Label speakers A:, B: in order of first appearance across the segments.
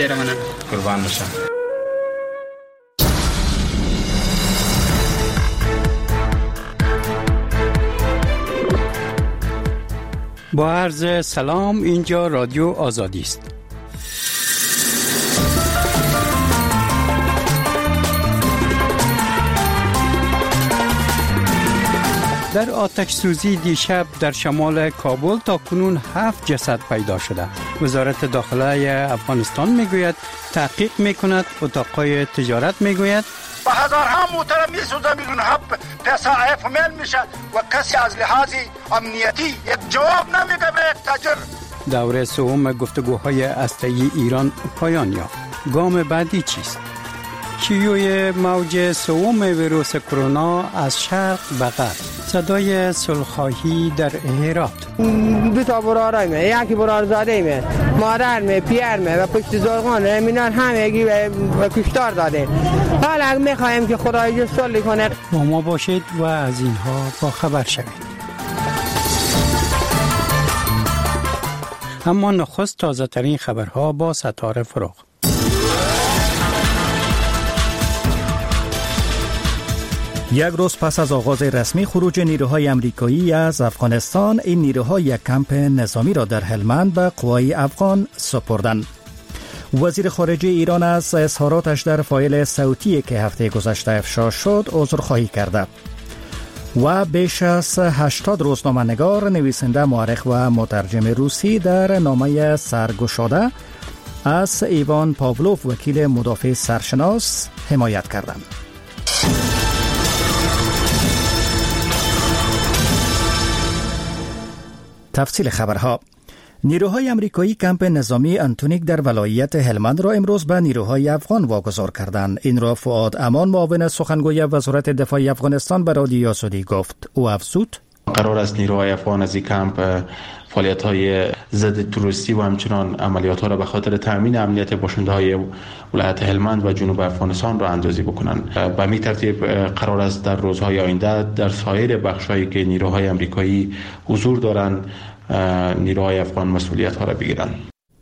A: قربان بشم.
B: با عرض سلام، اینجا رادیو آزادی است. در آتش سوزی دیشب در شمال کابل تا کنون 7 جسد پیدا شده. وزارت داخله افغانستان میگوید تحقیق میکند. اتاقهای تجارت میگوید
C: با هزارها موتر میسوزه، میلیونها پیسه افمل میشه و کسی از لحاظ امنیتی یک جواب نمیده به یک تاجر.
B: دوره سوم گفتگوهای هسته‌ای ایران پایان یافت. گام بعدی چیست؟ شیوع موج سوم ویروس کرونا از شرق به غرب. صدای صلح‌خواهی در هرات.
D: دو تا برادرمه، یکی برادرزاده‌مه، مادرمه، پیرمه و پشت زرقانه، مینان همگی و کشتار داده. حالا میخوایم که خدای صلح کنه.
B: با ما باشید و از اینها با خبر شوید. اما نخست تازه ترین خبرها با ستاره فروغ.
E: یک روز پس از آغاز رسمی خروج نیروهای آمریکایی از افغانستان، این نیروها یک کمپ نظامی را در هلمند به قوای افغان سپردند. وزیر خارجه ایران از اظهاراتش در فایل صوتی که هفته گذشته افشا شد عذرخواهی کرده و بیش از 80 روزنامه‌نگار، نویسنده، مورخ و مترجم روسی در نامه سرگشاده از ایوان پاولوف، وکیل مدافع سرشناس، حمایت کردند. تفصیل خبرها. نیروهای آمریکایی کمپ نظامی انتونیک در ولایت هلمند را امروز به نیروهای افغان واگذار کردند. این را فؤاد امان، معاون سخنگوی وزارت دفاع افغانستان، به رادیو آزادی گفت. او افزود
A: قرار است نیروهای افغان از این کمپ فعالیت‌های ضد تروریستی و همچنان عملیات‌ها را به خاطر تامین امنیت باشنده‌های ولایت هلمند و جنوب افغانستان را اندازی بکنند. به همین ترتیب قرار است در روزهای آینده در سایر بخش‌هایی که نیروهای آمریکایی حضور دارند نیروهای افغان مسئولیت‌ها را بگیرند.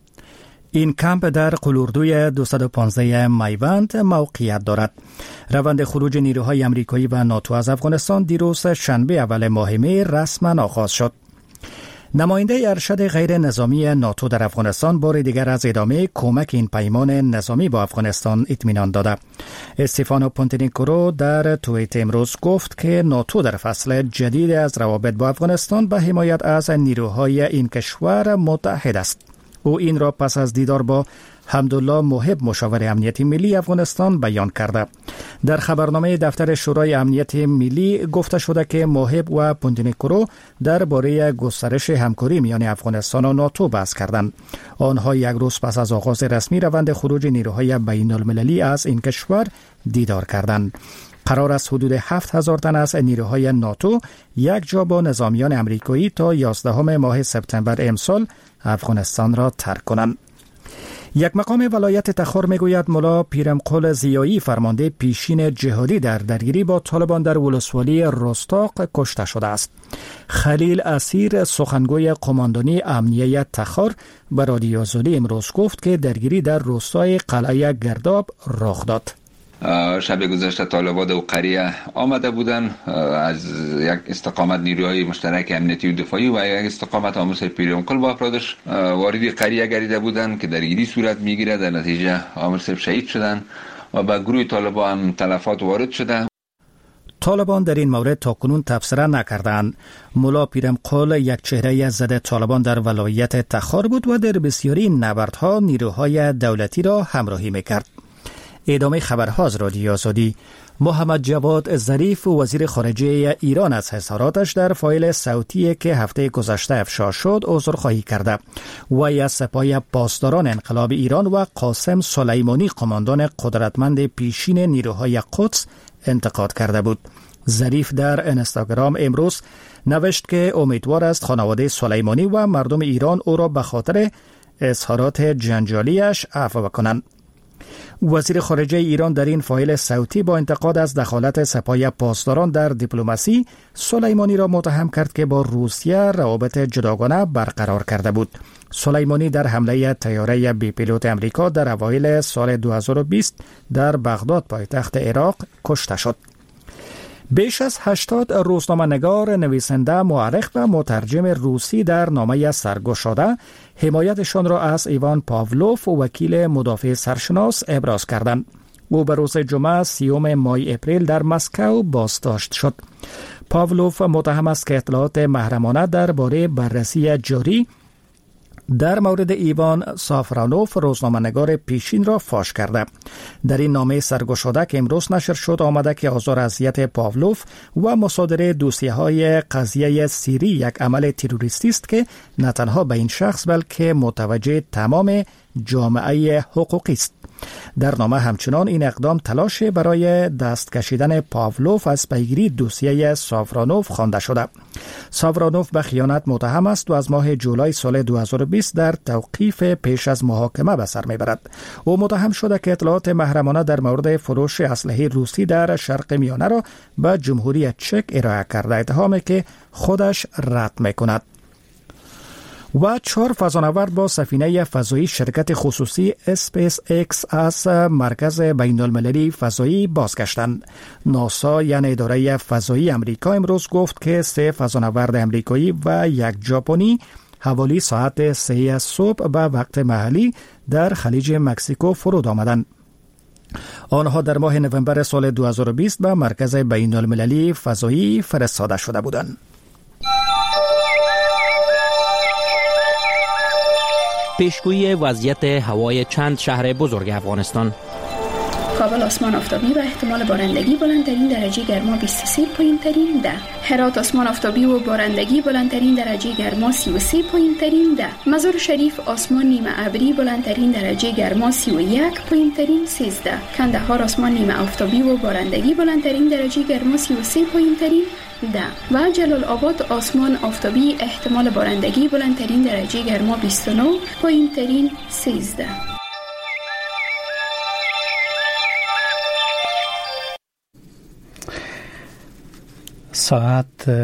E: این کمپ در قلوردوی 215 میوند موقعیت دارد. روند خروج نیروهای آمریکایی و ناتو از افغانستان دیروز شنبه اول ماه می رسما آغاز شد. نماینده ارشد غیر نظامی ناتو در افغانستان بار دیگر از ادامه کمک این پیمان نظامی با افغانستان اطمینان داده. استفانو پونتینیکورو در توییت امروز گفت که ناتو در فصل جدید از روابط با افغانستان به حمایت از نیروهای این کشور متحد است. او این را پس از دیدار با حمدالله محب، مشاور امنیتی ملی افغانستان، بیان کرده. در خبرنامه دفتر شورای امنیت ملی گفته شده که محب و پونتینیکورو درباره گسترش همکاری میان افغانستان و ناتو بحث کردند. آنها یک روز پس از آغاز رسمی روند خروج نیروهای بین المللی از این کشور دیدار کردند. قرار است حدود 7000 تن از نیروهای ناتو یک جا با نظامیان آمریکایی تا 11 ماه سپتامبر امسال افغانستان را ترک کنند. یک مقام ولایت تخار میگوید ملا پیرمقل ضیایی، فرمانده پیشین جهادی در درگیری با طالبان در ولسوالی رستاق، کشته شده است. خلیل اسیر، سخنگوی قماندانی امنیه تخار، به رادیو آزادی امروز گفت که درگیری در روستای قلعه گرداب رخ داد.
F: شب گذشته طالبان و قریه آمده بودن، از یک استقامت نیروهای مشترک امنیتی و دفاعی و یک استقامت آموزش پیرمقل با افرادش وارد قریه گردیده بودند که درگیری صورت میگیره. در نتیجه آموزش شهید شدند و به گروه طالبان هم تلفات وارد شده.
E: طالبان در این مورد تاکنون تبصره نکردند. ملا پیرمقل یک چهره ضد طالبان در ولایت تخار بود و در بسیاری نبردها نیروهای دولتی را همراهی میکرد. ادامه خبرها از رادیو آزادی. محمد جواد ظریف، وزیر خارجه ایران، از اظهاراتش در فایل صوتی که هفته گذشته افشا شد عذرخواهی کرده. وی از سپاه پاسداران انقلاب ایران و قاسم سلیمانی، قماندان قدرتمند پیشین نیروهای قدس، انتقاد کرده بود. ظریف در اینستاگرام امروز نوشت که امیدوار است خانواده سلیمانی و مردم ایران او را به خاطر اظهارات جنجالیش عفو کنند. وزیر خارجه ایران در این فایل صوتی با انتقاد از دخالت سپاه پاسداران در دیپلماسی، سلیمانی را متهم کرد که با روسیه روابط جداگانه برقرار کرده بود. سلیمانی در حمله طیاره بی پیلوت امریکا در اوایل سال 2020 در بغداد پایتخت عراق کشته شد. بیش از 80 روزنامه‌نگار، نویسنده، مورخ و مترجم روسی در نامه سرگشاده حمایتشان را از ایوان پاولوف، وکیل مدافع سرشناس، ابراز کردند. او به روز جمعه 30 مای اپریل در مسکو بازداشت شد. پاولوف متهم است که اطلاعات محرمانه درباره بررسی جاری در مورد ایوان سافرانوف، روزنامه‌نگار پیشین، را فاش کرده. در این نامه سرگشاده که امروز نشر شد آمده که آزار اذیت پاولوف و مصادره دوسیه‌های قضیه سیری یک عمل تروریستی است که نه تنها به این شخص بلکه متوجه تمام جامعه حقوقی است. در نامه همچنان این اقدام تلاش برای دست کشیدن پاولوف از پیگیری دوسیه سافرانوف خوانده شده. سافرانوف به خیانت متهم است و از ماه جولای سال 2020 در توقیف پیش از محاکمه به سر میبرد. او متهم شده که اطلاعات محرمانه در مورد فروش اسلحه روسی در شرق میانه را به جمهوری چک ارائه کرده، اتهامی که خودش رد میکند. و 4 فضانورد با سفینه فضایی شرکت خصوصی اسپیس ایکس از مرکز بین المللی فضایی بازگشتند. ناسا یعنی اداره فضایی امریکا امروز گفت که 3 فضانورد امریکایی و 1 ژاپنی حوالی ساعت 3 صبح به وقت محلی در خلیج مکزیکو فرود آمدند. آنها در ماه نوامبر سال 2020 به مرکز بین المللی فضایی فرستاده شده بودند.
G: پیشگویی وضعیت هوای چند شهر بزرگ افغانستان.
H: کابل آسمان آفتابی و احتمال بارندگی، بلندترین درجه گرما 23، پایینترین 10. هرات آسمان آفتابی و بارندگی، بلندترین درجه گرما 33، پایینترین 10. مزار شریف آسمان نیمه ابری، بلندترین درجه گرما 31، پایینترین 13. کندهار آسمان نیمه آفتابی و بارندگی، بلندترین درجه گرما 33، پایینترین 10. و جلال آباد آسمان آفتابی، احتمال بارندگی، بلندترین درجه گرما 29، پایینترین 13.
B: ساعت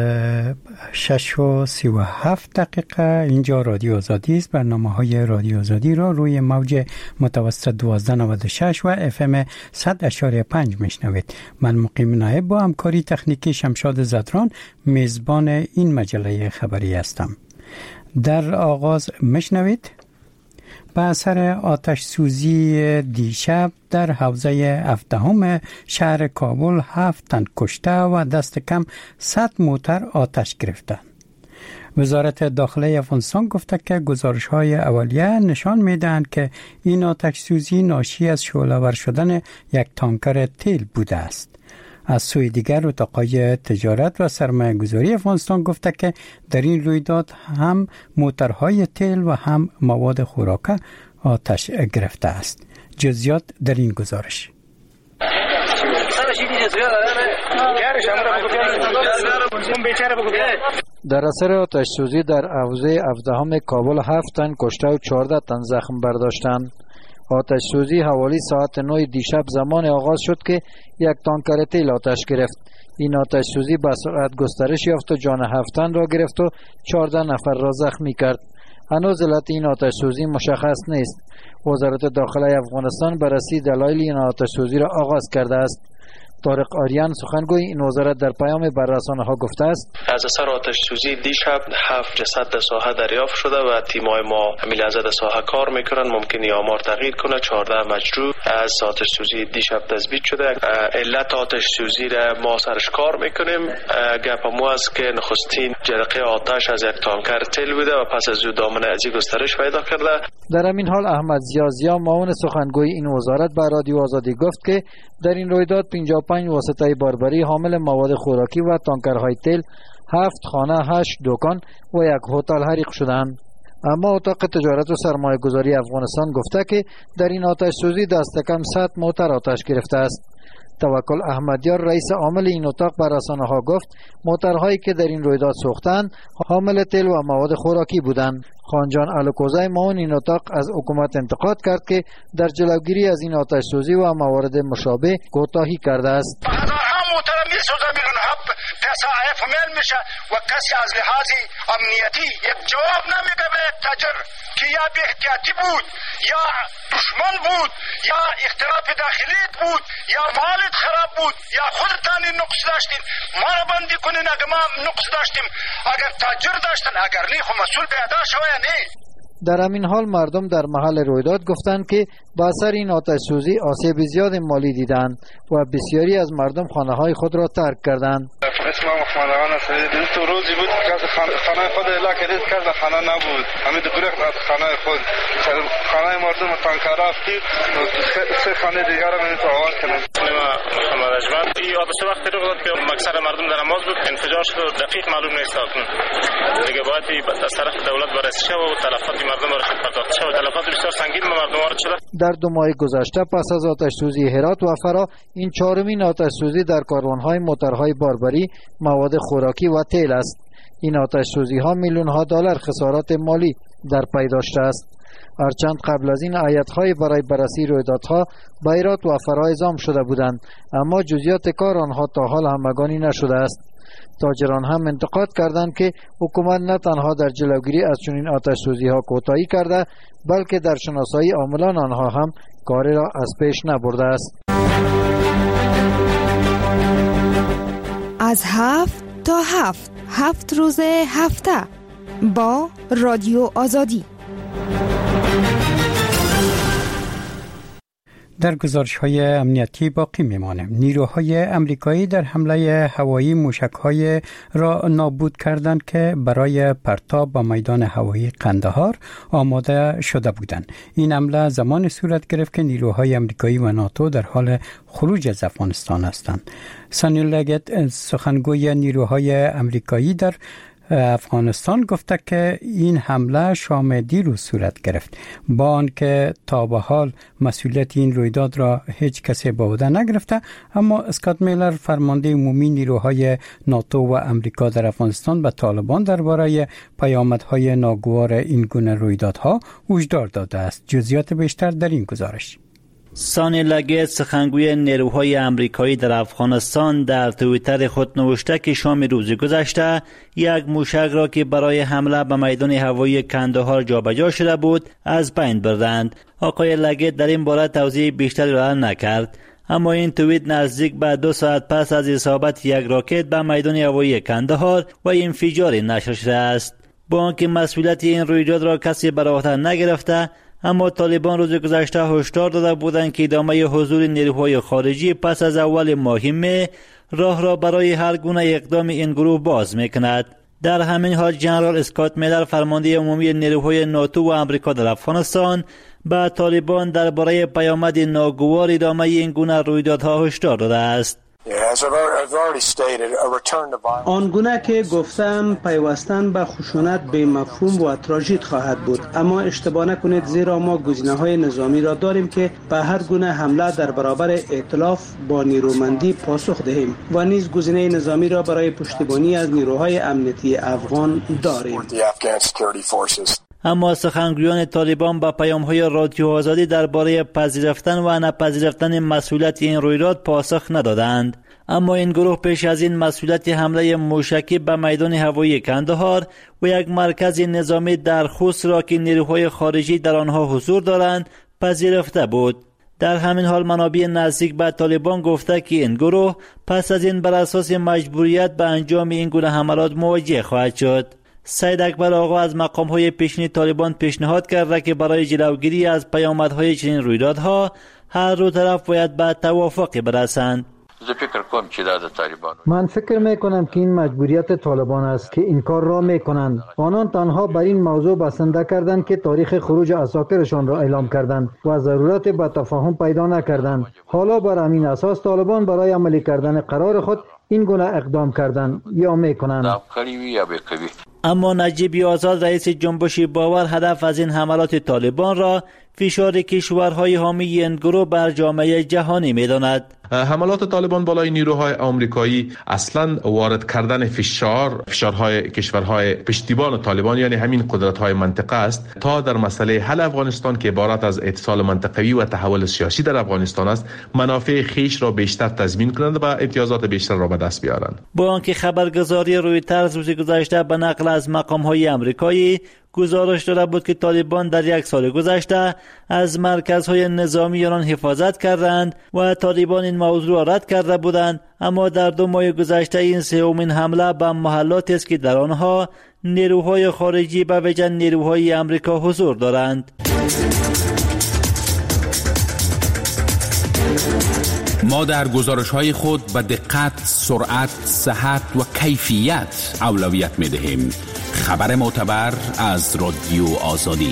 B: 6:37 اینجا رادیو آزادی است. برنامه‌های رادیو آزادی را روی موج متوسط 1296 و FM 100.5 میشنوید. من مقیم نایب با همکاری تکنیکی شمشاد زدران میزبان این مجله خبری هستم. در آغاز میشنوید به اثر آتش سوزی دیشب در حوزه 17 شهر کابل 7 تن کشته و دست کم 100 موتر آتش گرفتند. وزارت داخله افغانستان گفته که گزارش‌های اولیه نشان می‌دهند که این آتش سوزی ناشی از شعله‌ور شدن یک تانکر تیل بوده است. از سوی دیگر اتاقای تجارت و سرمایه‌گذاری افغانستان گفته که در این رویداد هم موترهای تیل و هم مواد خوراکه آتش گرفته است. جزئیات در این گزارش.
I: در اثر آتش سوزی در حوزه 17 کابل 7 تن کشته و 14 تن زخم برداشتند. آتش سوزی حوالی ساعت 9 دیشب زمان آغاز شد که یک تانکر تیل آتش گرفت. این آتش سوزی به سرعت گسترش یافت و جان 7 تن را گرفت و 14 نفر را زخمی کرد. هنوز علت این آتش سوزی مشخص نیست. وزارت داخله افغانستان بررسی دلایل این آتش سوزی را آغاز کرده است. طارق آریان سخنگوی این وزارت در پیام بر رسانه‌ها گفته است:
J: از اثر آتش سوزی دیشب 7 جسد در ساحه دریافت شده و تیم‌های ما لحظه در ساحه کار میکنن. ممکنه آمار تغییر کنه. 14 مجروح از آتش سوزی دیشب تثبیت شده. علت آتش سوزی را ما سرش کار میکنیم. گپ ما است که نخستین جرقه آتش از یک تانکر تیل بوده و پس از او دامنه ازی گسترش پیدا کرده.
I: در همین حال احمد زیازیا معاون سخنگوی این وزارت به رادیو آزادی گفت که در این رویداد 55 واسطه باربری حامل مواد خوراکی و تانکرهای تیل، 7 خانه، 8 دکان و یک هتل حریق شدند. اما اتاق تجارت و سرمایه گذاری افغانستان گفته که در این آتش سوزی دست کم 100 موتر آتش گرفته است. توکل احمدیار رئیس عامل این اتاق بر رسانه‌ها گفت موترهایی که در این رویداد سوختند حامل تیل و مواد خوراکی بودند. خانجان الکوزای معاون این اتاق از حکومت انتقاد کرد که در جلوگیری از این آتش سوزی و موارد مشابه کوتاهی کرده است.
C: پسا فمیل میشه و کسی از لحاظ امنیتی یک جواب نمیده به یک تاجر که یا بی احتیاطی بود یا دشمن بود یا اختلاف داخلی بود یا مالت خراب بود یا خودتانی نقص داشتین ما را بندی کنین اگر ما نقص داشتیم اگر تاجر داشتن اگر نی خو مسئول پیدا شوه نی.
I: در همین حال مردم در محل رویداد گفتند که با اثر این آتش سوزی آسیب زیاد مالی دیدند و بسیاری از مردم خانه‌های خود را ترک کردند.
K: اسم محمدان است. تو روزی بود که خانه خود الا کردید که خانه نبود. همین دبیر از خانه خود خانه مردم تانکار رفتی سه خانه دیگر را من توان کردم. محمد اجمل این حادثه وقتی رخ داد که اکثر مردم در نماز بود انفجار شد و دقیق معلوم نیست اکنون. دیگه باید از طرف دولت بررسی شود و تلفات مردم را پرداخت شود. تلفات بسیار سنگین به مردم وارد شده. در 2 ماه گذشته پس از آتش سوزی هرات و فرا این 4مین آتش سوزی در کاروان‌های موترهای باربری مواد خوراکی و تیل است. این آتش سوزی ها میلیون دلار خسارات مالی در پی داشته است. هرچند قبل از این هیئت‌های برای بررسی رویدادها به هرات و فرا اعزام شده بودند اما جزئیات کار آنها تا حال همگانی نشده است. تاجران هم انتقاد کردند که حکومت نه تنها در جلوگیری از چنین آتش سوزی ها کوتاهی کرده بلکه در شناسایی عاملان آنها هم کاری را از پیش نبرده است.
L: از 7 تا 7 روز هفته با رادیو آزادی.
B: در گزارش‌های امنیتی باقی می‌مانیم. نیروهای امریکایی در حمله هوایی موشک‌های را نابود کردند که برای پرتاب به میدان هوایی قندهار آماده شده بودند. این حمله زمان صورت گرفت که نیروهای امریکایی و ناتو در حال خروج از افغانستان هستند. سانی لگت سخنگوی نیروهای امریکایی در افغانستان گفته که این حمله شام دیروز صورت گرفت با آنکه تا به حال مسئولیت این رویداد را هیچ کسی به عهده نگرفته، اما اسکات میلر فرمانده عمومی نیروهای ناتو و امریکا در افغانستان به طالبان درباره پیامدهای ناگوار این گونه رویدادها هشدار داده است. جزئیات بیشتر در این گزارش.
M: سانی لگت سخنگوی نیروهای امریکایی در افغانستان در توییتر خود نوشته که شام روز گذشته یک موشک را که برای حمله به میدان هوایی کندهار جابجا شده بود از بین بردند. آقای لگت در این باره توضیح بیشتری را نکرد، اما این توییت نزدیک به 2 ساعت پس از اصابت یک راکت به میدان هوایی کندهار و انفجار نشر شده است. با آنکه مسئولیت این رویداد را کسی بر عهده نگرفته، اما طالبان روز گذشته هشدار داده بودند که ادامه حضور نیروهای خارجی پس از اول ماه مه راه را برای هر گونه اقدام این گروه باز میکند. در همین حال جنرال اسکات میلر فرمانده عمومی نیروهای ناتو و امریکا در افغانستان به طالبان درباره پیامد ناگوار ادامه این گونه رویدادها هشدار داده است.
N: آنگونه که گفتم پیوستن به خشونت به مفهوم و تراژدی خواهد بود، اما اشتباه نکنید زیرا ما گزینه‌های نظامی را داریم که به هر گونه حمله در برابر ائتلاف با نیرومندی پاسخ دهیم و نیز گزینه نظامی را برای پشتیبانی از نیروهای امنیتی افغان داریم.
M: اما سخنگویان طالبان با پیام‌های رادیو آزادی درباره پذیرفتن و نپذیرفتن مسئولیت این رویداد پاسخ ندادند. اما این گروه پیش از این مسئولیت حمله موشکی به میدان هوایی کندهار و یک مرکز نظامی در خوست را که نیروهای خارجی در آنها حضور دارند پذیرفته بود. در همین حال منابع نزدیک به طالبان گفته که این گروه پس از این بر اساس مجبوریت به انجام این گونه حملات مواجه خواهد شد. سید اکبر آقا از مقام‌های پیشین طالبان پیشنهاد کرده که برای جلوگیری از پیامدهای چنین رویدادها هر دو طرف باید به توافق برسند.
I: من فکر میکنم که این مجبوریت طالبان است که این کار را میکنند. آنان تنها بر این موضوع بسنده کردند که تاریخ خروج اساکرشان را اعلام کردند و ضرورت به تفاهم پیدا نکردند. حالا بر همین اساس طالبان برای عملی کردن قرار خود این گونه اقدام کردند یا میکنند.
M: اما نجیب آزاد رئیس جنبش باور هدف از این حملات طالبان را فشار کشورهای حامی این گروه بر جامعه جهانی می‌داند.
O: حملات طالبان بالای نیروهای آمریکایی اصلا وارد کردن فشارهای کشورهای پشتیبان طالبان یعنی همین قدرت‌های منطقه است تا در مسئله حل افغانستان که عبارت از اتصال منطقوی و تحول سیاسی در افغانستان است منافع خیش را بیشتر تضمین کنند و امتیازات بیشتر را به دست بیارند. با
M: آنکه خبرگزاری رویترز روز گذشته به نقل از مقام‌های آمریکایی گزارش داده بود که طالبان در یک سال گذشته از مرکزهای نظامی آن حفاظت کردند و طالبان این موضوع را رد کرده بودند، اما در 2 ماه گذشته این سومین حمله به محلاتی است که در آنها نیروهای خارجی به ویژه نیروهای آمریکا حضور دارند.
P: ما در گزارش‌های خود به دقت، سرعت، صحت و کیفیت اولویت می‌دهیم. خبر معتبر از رادیو آزادی.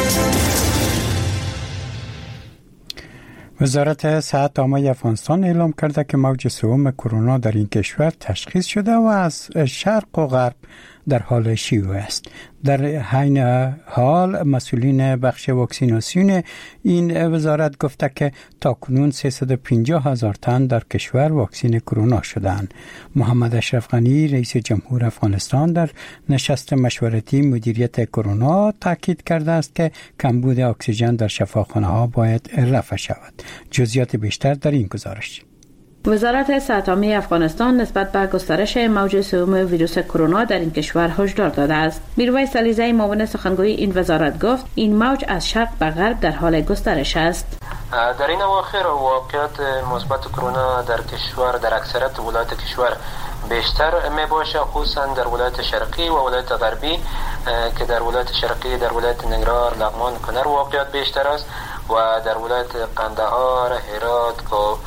B: وزارت صحت عامه افغانستان اعلام کرده که موج سوم کرونا در این کشور تشخیص شده و از شرق و غرب در حال شیوع است. در عین حال مسئولین بخش واکسیناسیون این وزارت گفته که تاکنون 350,000 تن در کشور واکسین کرونا شدند. محمد اشرف غنی رئیس جمهور افغانستان در نشست مشورتی مدیریت کرونا تاکید کرده است که کمبود اکسیژن در شفاخانه‌ها باید رفع شود. جزئیات بیشتر در این گزارش.
Q: وزارت صحت عامه افغانستان نسبت به گسترش موج سوم ویروس کرونا در این کشور هشدار داده است. میرویس علیزی معاون سخنگوی این وزارت گفت این موج از شرق به غرب در حال گسترش است.
R: در این اواخر واقعیت مثبت کرونا در کشور در اکثریت ولایات کشور بیشتر می باشه، خصوصا در ولایت شرقی و ولایت غربی که در ولایت شرقی در ولایت ننگرهار، لغمان، کنر واقعیت بیشتر است و در ولایت قندهار، هرات،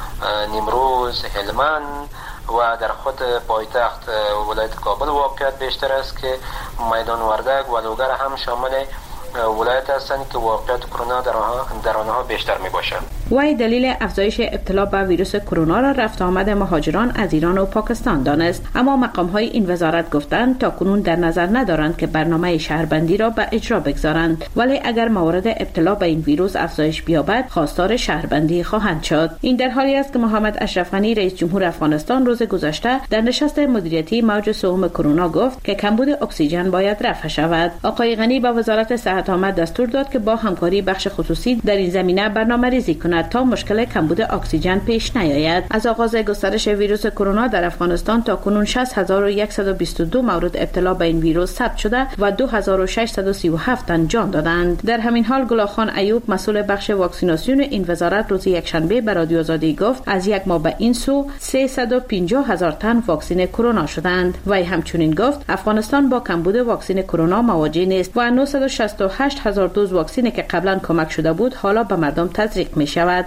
R: نیمروز، هلمند و در خود پایتخت ولایت کابل واقعیت بیشتر است که میدان وردک و لوگر هم شامل ولایت هستند که واقعیت کرونا در آنها بیشتر می باشند.
Q: وی دلیل افزایش ابتلا به ویروس کرونا را رفت آمد مهاجران از ایران و پاکستان دانست، اما مقام‌های این وزارت گفتند تاکنون در نظر ندارند که برنامه شهربندی را به اجرا بگذارند، ولی اگر موارد ابتلا به این ویروس افزایش بیابد خواستار شهربندی خواهند شد. این در حالی است که محمد اشرف غنی رئیس جمهور افغانستان روز گذشته در نشست مدیریتی موج سوم کرونا گفت که کمبود اکسیژن باید رفع شود. آقای غنی به وزارت صحت عامه دستور داد که با همکاری بخش خصوصی در این زمینه برنامه‌ریزی کند تا مشکل کمبود اکسیژن پیش نیاید. از آغاز گسترش ویروس کرونا در افغانستان تا کنون 60122 مورد ابتلا به این ویروس ثبت شده و 2637 تن جان دادند. در همین حال گلاخان ایوب مسئول بخش واکسیناسیون این وزارت روز یکشنبه به رادیو آزادی گفت از یک ماه به این سو 350,000 تن واکسین کرونا شدند. وی همچنین گفت افغانستان با کمبود واکسین کرونا مواجه نیست و 968,000 دوز واکسینی که قبلا کمک شده بود حالا به مردم تزریق می شود.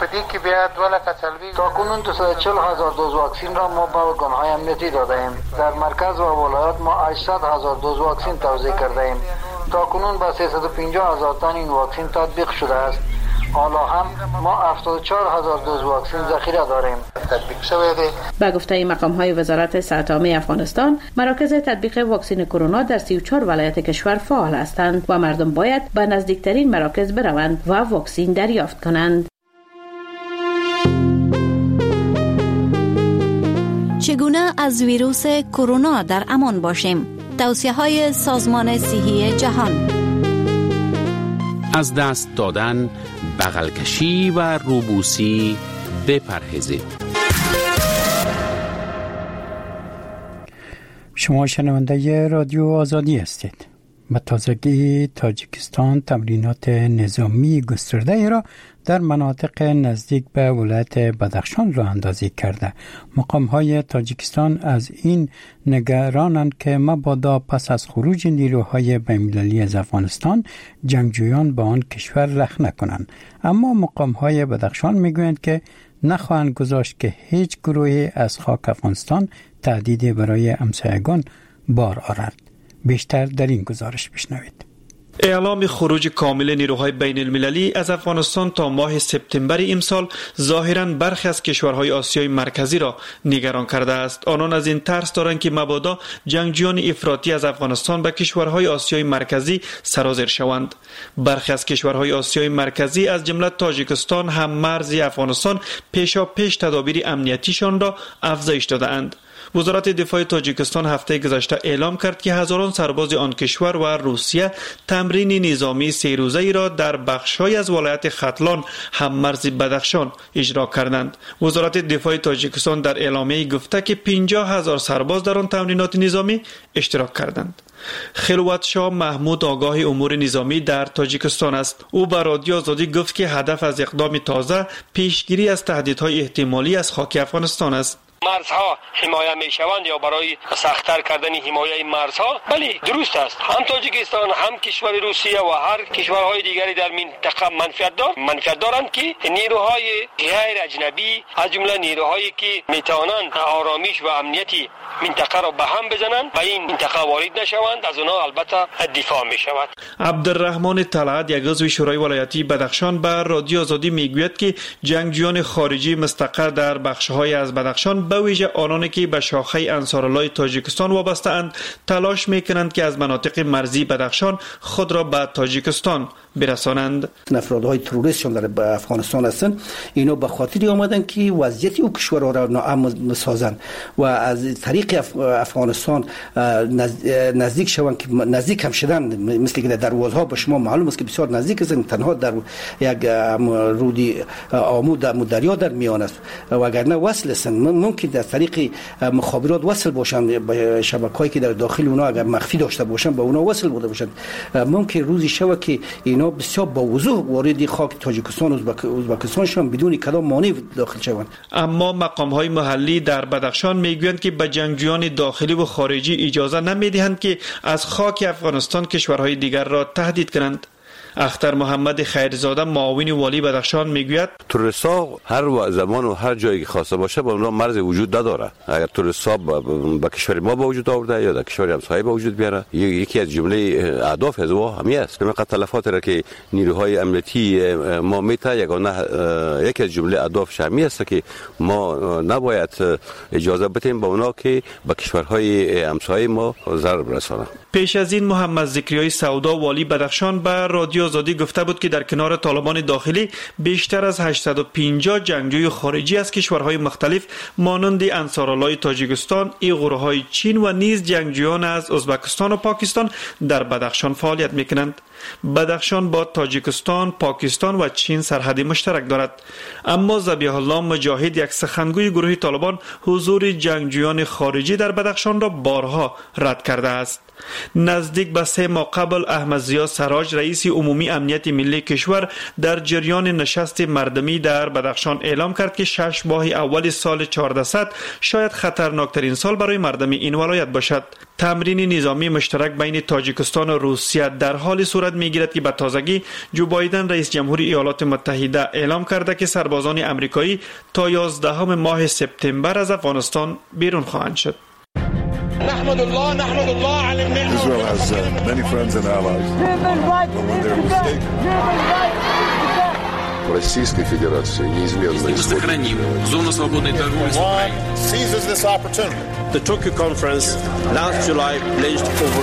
I: تا کنون 240,000 دوز واکسین را ما به ارگان‌های امنیتی داده ایم. در مرکز و ولایات ما 800,000 دوز واکسین توزیع کرده ایم. تا کنون به 350,000 تن این واکسین تطبیق شده است. حالا هم ما 74,000 دوز واکسین ذخیره داریم. تطبیق شده.
Q: با گفته مقام‌های وزارت صحت عامه افغانستان، مراکز تطبیق واکسین کرونا در 34 ولایت کشور فعال هستند و مردم باید به نزدیکترین مراکز بروند و واکسین دریافت کنند.
S: چگونه از ویروس کرونا در امان باشیم؟ توصیه‌های سازمان صحی جهان.
P: از دست دادن، بغل کشی و روبوسی بپرهیزید.
B: شما شنونده رادیو آزادی هستید. به تازگی تاجیکستان تمرینات نظامی گسترده ای را در مناطق نزدیک به ولایت بدخشان راه اندازی کرده. مقام‌های تاجیکستان از این نگرانند که مبادا پس از خروج نیروهای بین‌المللی از افغانستان جنگجویان به آن کشور رخ نکنند. اما مقام‌های بدخشان میگویند که نخواهند گذاشت که هیچ گروهی از خاک افغانستان تهدیدی برای همسایگان بار آورد. بیشتر در این گزارش بشنوید.
T: اعلام خروج کامل نیروهای بین المللی از افغانستان تا ماه سپتامبر امسال ظاهراً برخی از کشورهای آسیای مرکزی را نگران کرده است. آنان از این ترس دارند که مبادا جنگجویان افراطی از افغانستان به کشورهای آسیای مرکزی سرازیر شوند. برخی از کشورهای آسیای مرکزی از جمله تاجیکستان هم مرز افغانستان پیشاپیش تدابیر امنیتیشان را افزایش داده‌اند. وزارت دفاع تاجیکستان هفته گذشته اعلام کرد که هزاران سرباز آن کشور و روسیه تمرین نظامی 3 روزه‌ای را در بخش‌های از ولایت ختلان هم مرز بدخشان اجرا کردند. وزارت دفاع تاجیکستان در اعلامیه گفته که 50,000 سرباز در آن تمرینات نظامی اشتراک کردند. خلوت شاه محمود آگاه امور نظامی در تاجیکستان است. او به رادیو آزادی گفت که هدف از اقدام تازه پیشگیری از تهدیدهای احتمالی از خاک افغانستان است.
U: مرزها حمایه می شوند یا برای سخت‌تر کردن حمایه مرزها، بله درست است. هم تاجیکستان هم کشور روسیه و هر کشورهای دیگری در منطقه منفعت دارند که نیروهای غیر اجنبی از جمله نیروهایی که می توانند آرامش و امنیت منطقه را به هم بزنند و این منطقه وارد نشوند، از آنها البته دفاع می شود.
T: عبدالرحمن طلعت یک عضو شورای ولایتی بدخشان به رادیو آزادی میگوید که جنگجویان خارجی مستقر در بخش‌های از بدخشان به ویژه آنانی که به شاخه انصارالله تاجیکستان وابسته اند تلاش میکنند که از مناطق مرزی بدخشان خود را به تاجیکستان برسانند.
V: افرادهای تروریستشان در افغانستان هستند، اینا به خاطر آمدن که وضعیت او کشورها را ناامن بسازند و از طریق افغانستان نزدیک شوند که نزدیک هم شدن، مثل که در دروازها به شما معلوم است که بسیار نزدیک است، تنها در یک رودی آمو دریا در میان است و اگر نه وصل هستند. ممکن در طریق مخابرات وصل باشند به شبکه‌هایی که در داخل اونا اگر مخفی داشته باشند به اونا وصل بوده باشند. ممکن روزی شود که اینا بسیار با وضوح وارد خاک تاجیکستان و ازبکستان شوند بدون کدام مانع داخل شوند.
T: اما مقام‌های محلی در بدخشان میگویند که به جنگجویان داخلی و خارجی اجازه نمیدهند که از خاک افغانستان کشورهای دیگر را تهدید کنند. اختر محمد خیرزاده معاون والی بدخشان میگوید
W: تروریست‌ها هر زمان و هر جایی که خواسته باشه با اونها مرز وجود نداره. اگر تروریست‌ها به کشور ما به وجود آورده یا در کشور همسایه به وجود بیاره، یکی از جمله اهداف حزب همین است. اینقدر تلفات را که نیروهای امنیتی ما میته یکی از جمله اهداف همین است که ما نباید اجازه بدیم به اونها که به کشورهای همسایه ما ضرر برسانند.
T: پیش از این محمد ذکریای سودا والی بدخشان به رادیو آزادی گفته بود که در کنار طالبان داخلی بیشتر از 850 جنگجوی خارجی از کشورهای مختلف مانند انصارالله تاجیکستان، ایغورهای چین و نیز جنگجویان از ازبکستان و پاکستان در بدخشان فعالیت میکنند. بدخشان با تاجیکستان، پاکستان و چین سرحدی مشترک دارد. اما ذبیح الله مجاهد یک سخنگوی گروه طالبان حضور جنگجویان خارجی در بدخشان را بارها رد کرده است. نزدیک به 3 ماه قبل احمد ضیا سراج رئیس عمومی امنیت ملی کشور در جریان نشست مردمی در بدخشان اعلام کرد که 6 ماه اول سال 1400 شاید خطرناکترین سال برای مردم این ولایت باشد. تمرین نظامی مشترک بین تاجیکستان و روسیه در حال صورت میگیرد که به تازگی جو بایدن رئیس جمهور ایالات متحده اعلام کرده که سربازان امریکایی تا 11 ماه سپتامبر از افغانستان بیرون خواهند شد.
C: نحمد الله على النعمة.
X: Israel has many friends and allies. But when they're mistaken, Российской Федерации неизменно
P: сохраним зону свободной торговли с Украиной.
C: Seizes this opportunity.
Y: The Tokyo conference last July pledged over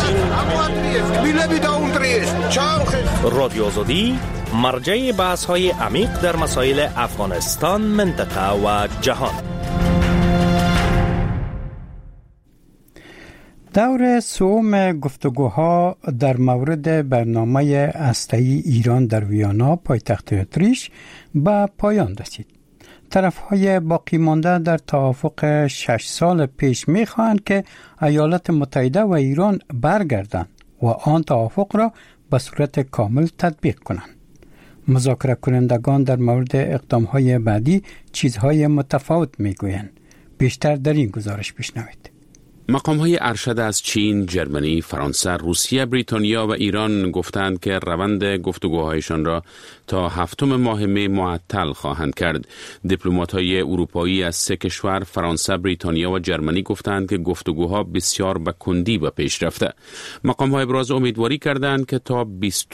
Y: 16
Z: رادیو آزادی مرجع بحث‌های عمیق در مسائل افغانستان، منطقه و جهان.
B: دور سوم گفتگوها در مورد برنامه هسته‌ای ایران در ویانا پایتخت اتریش به پایان رسید. طرف‌های باقی مانده در توافق 6 سال پیش می‌خواهند که ایالات متحده و ایران برگردند و آن توافق را به صورت کامل تطبیق کنند. مذاکره کنندگان در مورد اقدام‌های بعدی چیزهای متفاوت می‌گویند. بیشتر در این گزارش بشنوید.
P: مقام‌های ارشد از چین، ژرمنی، فرانسه، روسیه، بریتانیا و ایران گفتند که روند گفتگوهایشان را تا 7 ماه می معطل خواهند کرد. دیپلمات‌های اروپایی از 3 کشور فرانسه، بریتانیا و ژرمنی گفتند که گفتگوها بسیار به کندی به پیش رفته. مقام‌ها ابراز امیدواری کردند که تا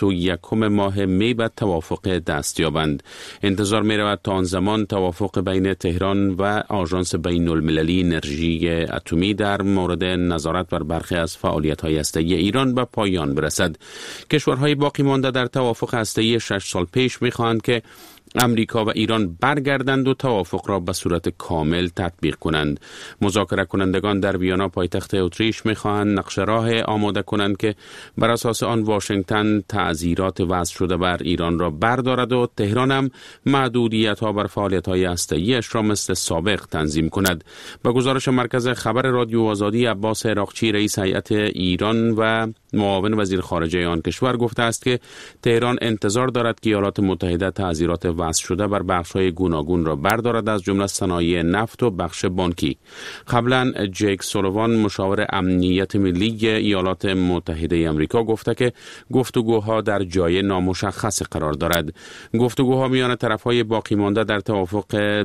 P: 21 ماه می به توافق دست یابند. انتظار می رود تا آن زمان توافق بین تهران و آژانس بین‌المللی انرژی اتمی در مورد نظارت بر برخی از فعالیت‌های هسته‌ای ایران به پایان برسد. کشورهای باقی مانده در توافق هسته‌ای 6 سال پیش می‌خواهند که امریکا و ایران برگردند و توافق را به صورت کامل تطبیق کنند. مذاکره کنندگان در ویانا پایتخت اتریش می‌خواهند نقشه راه آماده کنند که بر اساس آن واشنگتن تعزیرات وضع شده بر ایران را بردارد و تهران هم محدودیت‌ها بر فعالیت‌های هسته‌ای‌اش را مثل سابق تنظیم کند. به گزارش مرکز خبر رادیو آزادی، عباس عراقچی رئیس هیئت ایران و معاون وزیر خارجه آن کشور گفته است که تهران انتظار دارد که ایالات متحده تعزیرات وضع شده بر بخش‌های گوناگون را بردارد، از جمله صنایع نفت و بخش بانکی. قبلا جیک سولوان مشاور امنیت ملی ایالات متحده آمریکا گفته که گفتگوها در جای نامشخص قرار دارد. گفتگوها میان طرف‌های باقی مانده در توافق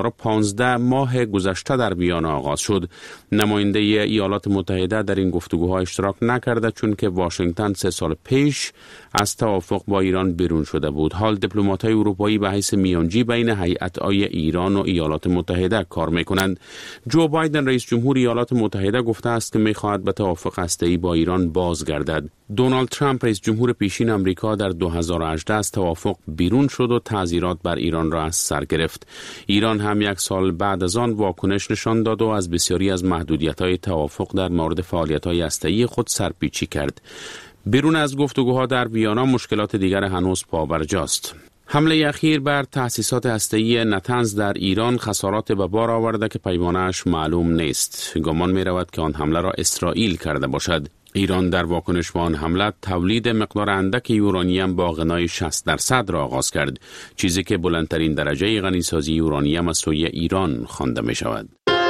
P: 2015 ماه گذشته در ویانا آغاز شد. نماینده ایالات متحده در این گفتگوها اشتراک نکرده چون که واشنگتن 3 سال پیش از توافق با ایران بیرون شده بود. حال دیپلمات‌های اروپایی به حیث میانجی بین هیئت‌های ایران و ایالات متحده کار می‌کنند. جو بایدن رئیس جمهور ایالات متحده گفته است که می‌خواهد به توافق هسته‌ای با ایران بازگردد. دونالد ترامپ رئیس جمهور پیشین آمریکا در 2018 از توافق بیرون شد و تعزیرات بر ایران را از سر گرفت. ایران هم 1 سال بعد از آن واکنش نشان داد و از بسیاری از محدودیت‌های توافق در مورد فعالیت‌های هسته‌ای خود سرپیچی کرد. بیرون از گفتگوها در ویانا مشکلات دیگر هنوز پابرجاست. حمله اخیر بر تأسیسات هسته‌ای نتنز در ایران خسارات به بار آورده که پیمانش معلوم نیست. گمان می رود که آن حمله را اسرائیل کرده باشد. ایران در واکنش به آن حمله تولید مقدار اندک یورانیم با غنای 60% را آغاز کرد، چیزی که بلندترین درجه غنیسازی یورانیم از سوی ایران خوانده می شود.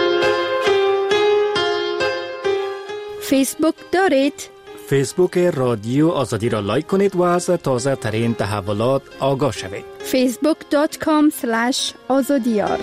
L: فیسبوک دارید؟
Z: فیسبوک رادیو آزادی را لایک کنید و از تازه ترین تحولات آگاه شوید.
L: facebook.com/azadiyar.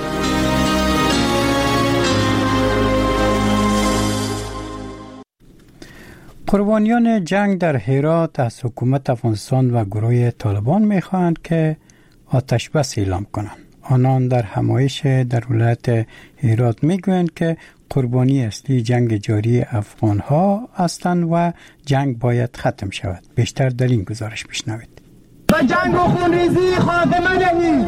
B: قربانیان جنگ در هرات از حکومت افغانستان و گروه طالبان می‌خواهند که آتش بس اعلام کنند. آنان در همایش در ولایت هرات میگویند که قربانی اصلی جنگ جاری افغان‌ها هستند و جنگ باید ختم شود. بیشتر در این گزارش بشنوید.
A: به جنگ و خونریزی خاتمه دهید.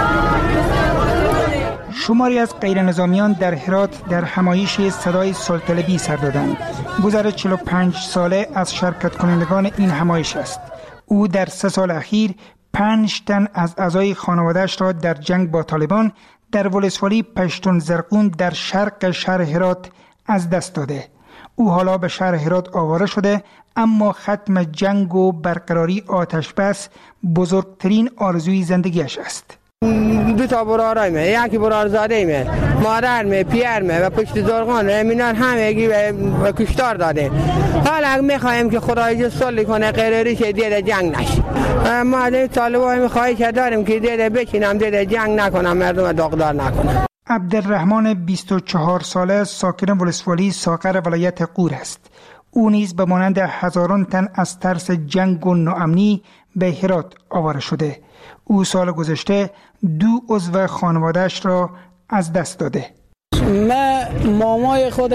D: شماری از غیر نظامیان در هرات در همایش صدای صلح‌طلبی سر دادند. گذر 45 ساله از شرکت کنندگان این همایش است. او در 3 سال اخیر 5 تن از اعضای خانواده‌اش را در جنگ با طالبان در ولسوالی پشتون زرقون در شرق شهر هرات از دست داده. او حالا به شهر هرات آواره شده، اما ختم جنگ و برقراری آتش بس بزرگترین آرزوی زندگیش است.
E: 2 تا برادرمه، یکی برادرزاده‌مه، مادرمه، پیرمه و پشت زرقان امینان همگی و کشتار داده. حالا میخوایم که خدای صلح کنه قراری که دیده جنگ نشه. ما از طالبان میخواهی که داریم که دیده بچینم، دیده جنگ نکنم، مردم داغدار نکنم.
D: عبدالرحمن 24 ساله ساکن ولسوالی ساغر ولایت غور است. او نیز به مانند هزاران تن از ترس جنگ و ناامنی به هرات آواره شده. او سال گذشته 2 عضو خانواده‌اش را از دست داده.
E: من مامای خود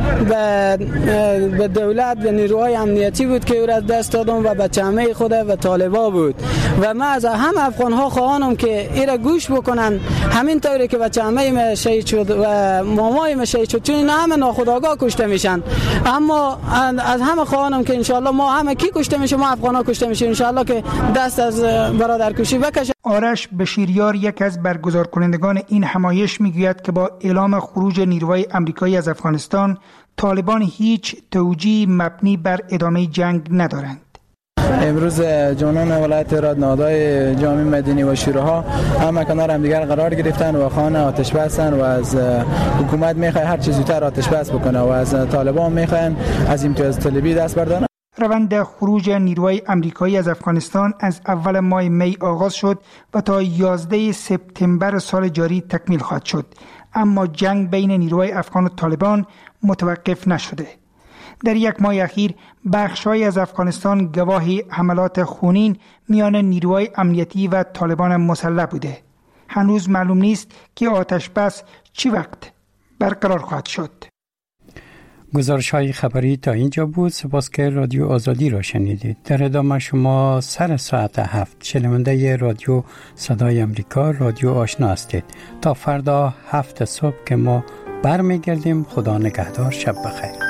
E: به دولت و نیروهای امنیتی بود که او را از دست دادم و بچه عمه خود و طالبا بود و من از هم افغان ها خواهانم که ایرا گوش بکنن، همین طوری که بچه عمه شهید شد و مامای شهید شد، چون اینا همه ناخودآگاه کشته میشن. اما از همه خواهانم که انشالله ما همه کی کشته میشه، ما افغان ها کشته میشه، انشالله که دست از برادرکشی بکشه.
D: آرش بشیریار یک از برگزار کنندگان این همایش میگوید که با اعلام خروج نیروهای آمریکایی از افغانستان، طالبان هیچ توجیه مبنی بر ادامه جنگ ندارند.
F: امروز جوانان ولایت هرات نهادهای جامعه مدنی و شوراها همه کنار هم دیگر قرار گرفتن و خانه آتش بسن و از حکومت میخواد هر چیز زودتر آتش بس بکنه و از طالبان میخوان از امتیاز طلبی دست بردارن.
D: روند خروج نیروهای آمریکایی از افغانستان از اول ماه می آغاز شد و تا 11 سپتامبر سال جاری تکمیل خواهد شد، اما جنگ بین نیروهای افغان و طالبان متوقف نشده. در یک ماه اخیر بخش‌هایی از افغانستان گواه حملات خونین میان نیروهای امنیتی و طالبان مسلح بوده. هنوز معلوم نیست که آتش بس چی وقت برقرار خواهد شد.
B: گزارش‌های خبری تا اینجا بود. سپاس که رادیو آزادی را شنیدید. در ادامه شما سر ساعت 7 شنونده رادیو صدای امریکا، رادیو آشنا هستید. تا فردا 7 صبح که ما برمیگردیم. خدا نگهدار. شب بخیر.